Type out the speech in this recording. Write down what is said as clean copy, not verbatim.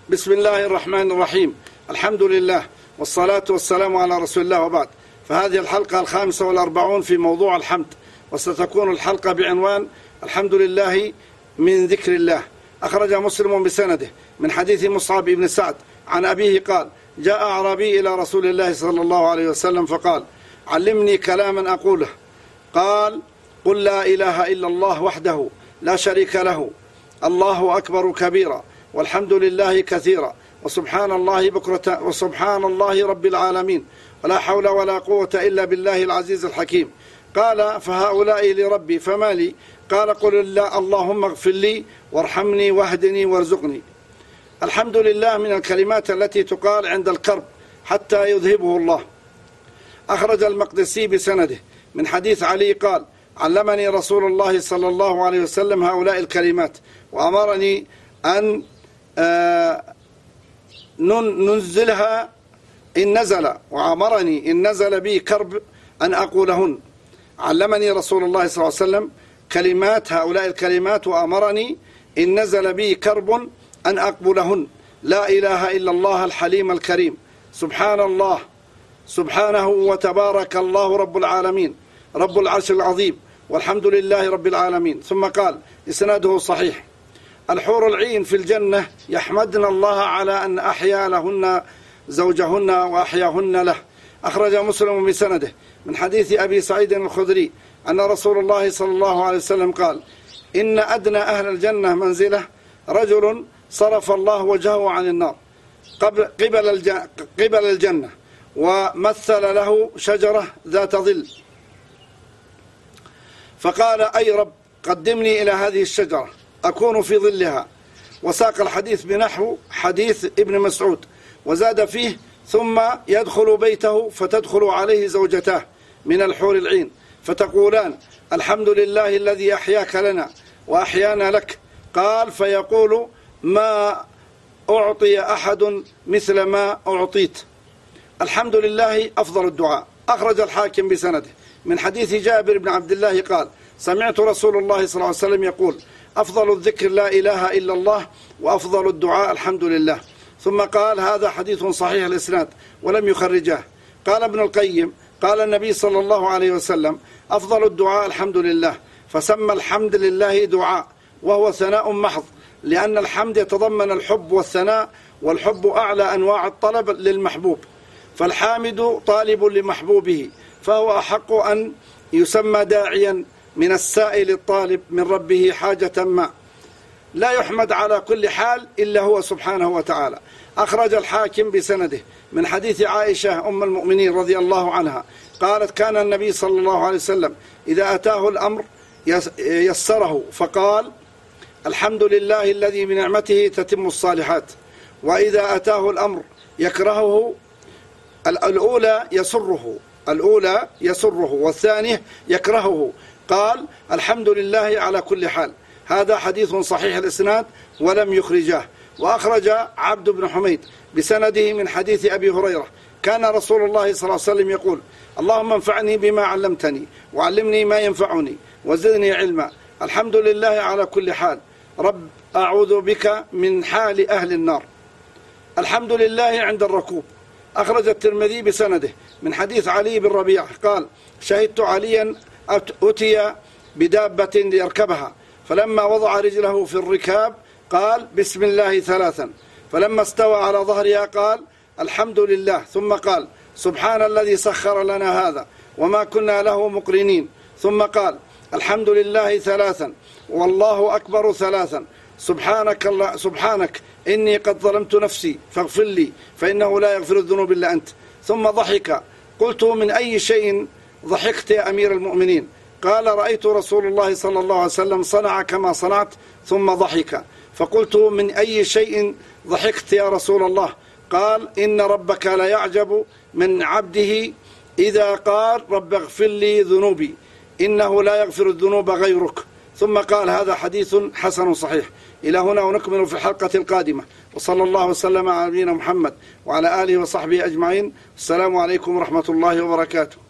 بسم الله الرحمن الرحيم. الحمد لله والصلاة والسلام على رسول الله، وبعد. فهذه الحلقة 45 في موضوع الحمد، وستكون الحلقة بعنوان الحمد لله من ذكر الله. أخرج مسلم بسنده من حديث مصعب بن سعد عن أبيه قال: جاء أعرابي إلى رسول الله صلى الله عليه وسلم فقال: علمني كلاما أقوله. قال: قل لا إله إلا الله وحده لا شريك له، الله أكبر كبيرا، والحمد لله كثيرا، وسبحان الله بكرة، وسبحان الله رب العالمين، ولا حول ولا قوة إلا بالله العزيز الحكيم. قال: فهؤلاء لربي فما لي؟ قال: قل الله اللهم اغفر لي وارحمني واهدني وارزقني. الحمد لله من الكلمات التي تقال عند الكرب حتى يذهبه الله. أخرج المقدسي بسنده من حديث علي قال: علمني رسول الله صلى الله عليه وسلم هؤلاء الكلمات، وأمرني أن ننزلها إن نزل، وأمرني إن نزل بي كرب أن أقولهن. علمني رسول الله صلى الله عليه وسلم كلمات هؤلاء الكلمات، وأمرني إن نزل بي كرب أن أقولهن: لا إله إلا الله الحليم الكريم، سبحان الله سبحانه وتبارك الله رب العالمين رب العرش العظيم، والحمد لله رب العالمين. ثم قال: إسناده صحيح: الحور العين في الجنة يحمدن الله على أن أحيا لهن زوجهن وأحياهن له. أخرج مسلم بسنده من حديث أبي سعيد الخدري أن رسول الله صلى الله عليه وسلم قال: إن أدنى أهل الجنة منزلة رجل صرف الله وجهه عن النار قبل الجنة، ومثل له شجرة ذات ظل، فقال: أي رب، قدمني إلى هذه الشجرة أكون في ظلها. وساق الحديث بنحو حديث ابن مسعود، وزاد فيه: ثم يدخل بيته فتدخل عليه زوجتاه من الحور العين فتقولان: الحمد لله الذي أحياك لنا وأحيانا لك. قال: فيقول: ما أعطي أحد مثل ما أعطيت. الحمد لله أفضل الدعاء. أخرج الحاكم بسنده من حديث جابر بن عبد الله قال: سمعت رسول الله صلى الله عليه وسلم يقول: أفضل الذكر لا إله إلا الله، وأفضل الدعاء الحمد لله. ثم قال: هذا حديث صحيح الإسناد ولم يخرجاه. قال ابن القيم: قال النبي صلى الله عليه وسلم: أفضل الدعاء الحمد لله، فسمى الحمد لله دعاء، وهو ثناء محض، لأن الحمد يتضمن الحب والثناء، والحب أعلى أنواع الطلب للمحبوب، فالحامد طالب لمحبوبه، فهو أحق أن يسمى داعيا من السائل الطالب من ربه حاجة ما، لا يحمد على كل حال إلا هو سبحانه وتعالى. أخرج الحاكم بسنده من حديث عائشة أم المؤمنين رضي الله عنها قالت: كان النبي صلى الله عليه وسلم إذا أتاه الأمر يسره، فقال: الحمد لله الذي بنعمته تتم الصالحات. وإذا أتاه الأمر يكرهه، الأولى يسره والثانية يكرهه، قال: الحمد لله على كل حال. هذا حديث صحيح الإسناد ولم يخرجاه. وأخرج عبد بن حميد بسنده من حديث أبي هريرة: كان رسول الله صلى الله عليه وسلم يقول: اللهم انفعني بما علمتني، وعلمني ما ينفعني، وزدني علما. الحمد لله على كل حال. رب أعوذ بك من حال أهل النار. الحمد لله عند الركوب. أخرج الترمذي بسنده من حديث علي بن ربيعة قال: شهدت عليا أتي بدابة ليركبها، فلما وضع رجله في الركاب قال: بسم الله 3، فلما استوى على ظهرها قال: الحمد لله، ثم قال: سبحان الذي سخر لنا هذا وما كنا له مقرنين، ثم قال: الحمد لله 3، والله أكبر 3، سبحانك إني قد ظلمت نفسي فاغفر لي فإنه لا يغفر الذنوب إلا أنت. ثم ضحك. قلت: من أي شيء ضحكت يا أمير المؤمنين؟ قال: رأيت رسول الله صلى الله عليه وسلم صنع كما صنعت ثم ضحك. فقلت: من أي شيء ضحكت يا رسول الله؟ قال: إن ربك لا يعجب من عبده إذا قال: رب اغفر لي ذنوبي إنه لا يغفر الذنوب غيرك. ثم قال: هذا حديث حسن صحيح. إلى هنا ونكمل في الحلقة القادمة، وصلى الله وسلم على نبينا محمد وعلى آله وصحبه أجمعين. السلام عليكم ورحمة الله وبركاته.